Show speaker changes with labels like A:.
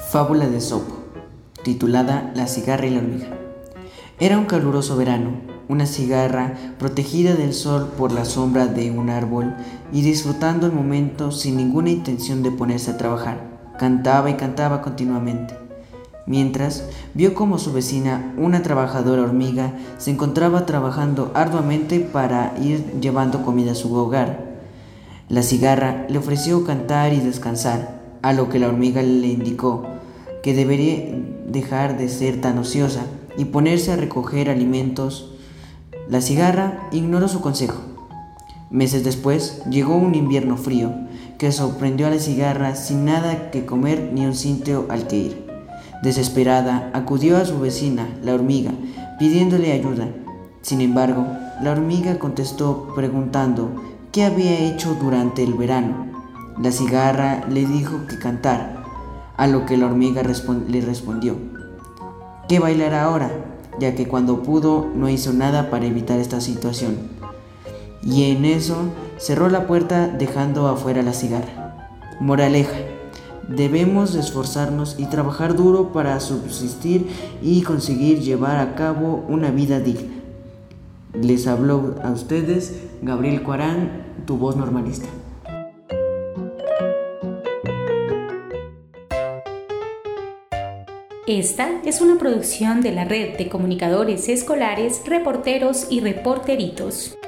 A: Fábula de Esopo, titulada La cigarra y la hormiga. Era un caluroso verano. Una cigarra, protegida del sol por la sombra de un árbol y disfrutando el momento sin ninguna intención de ponerse a trabajar, cantaba y cantaba continuamente. Mientras, vio como su vecina, una trabajadora hormiga, se encontraba trabajando arduamente para ir llevando comida a su hogar. La cigarra le ofreció cantar y descansar, a lo que la hormiga le indicó que debería dejar de ser tan ociosa y ponerse a recoger alimentos. La cigarra ignoró su consejo. Meses después llegó un invierno frío que sorprendió a la cigarra sin nada que comer ni un sitio al que ir. Desesperada, acudió a su vecina, la hormiga, pidiéndole ayuda. Sin embargo, la hormiga contestó preguntando qué había hecho durante el verano. La cigarra le dijo que cantara, a lo que la hormiga le respondió: ¿qué bailará ahora? Ya que cuando pudo no hizo nada para evitar esta situación. Y en eso cerró la puerta dejando afuera la cigarra. Moraleja: debemos esforzarnos y trabajar duro para subsistir y conseguir llevar a cabo una vida digna. Les habló a ustedes Gabriel Cuarán, tu voz normalista.
B: Esta es una producción de la Red de Comunicadores Escolares, Reporteros y Reporteritos.